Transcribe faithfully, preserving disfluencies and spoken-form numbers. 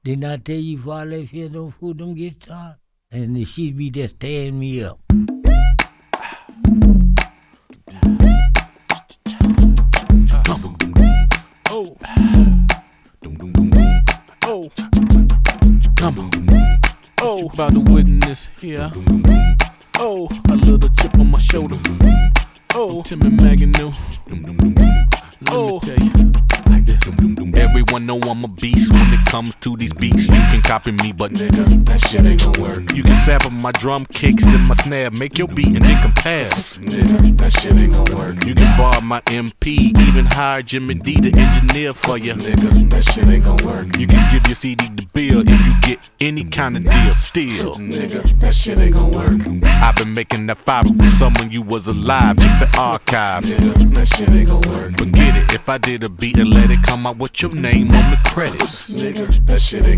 Didn't I tell you before I left here don't fool them guitars? And the shit be just tearing me up. Oh. Oh. Come on. Oh. You about to witness here. Oh. A little chip on my shoulder. Oh. Tim and Megan knew. Oh. Let me tell you. Like this. Everyone know I'm a beast when it comes to these beats. You can copy me, but Nigga, that shit ain't gon' work. you can sample my drum kicks and my snare, make your beat and then compare. Nigga, that shit ain't gon' work. You can borrow my M P, even hire Jimmy D to engineer for you. Nigga, that shit ain't gon' work. You can give your C D to Bill if you get any kind of deal. Still, Nigga, that shit ain't gon' work. I've been making that fiber for someone you was alive. Check the archives. Nigga, that shit ain't gon' work. Forget it if I did a beat and let it come out with your name on the credits. Nigga, that shit ain't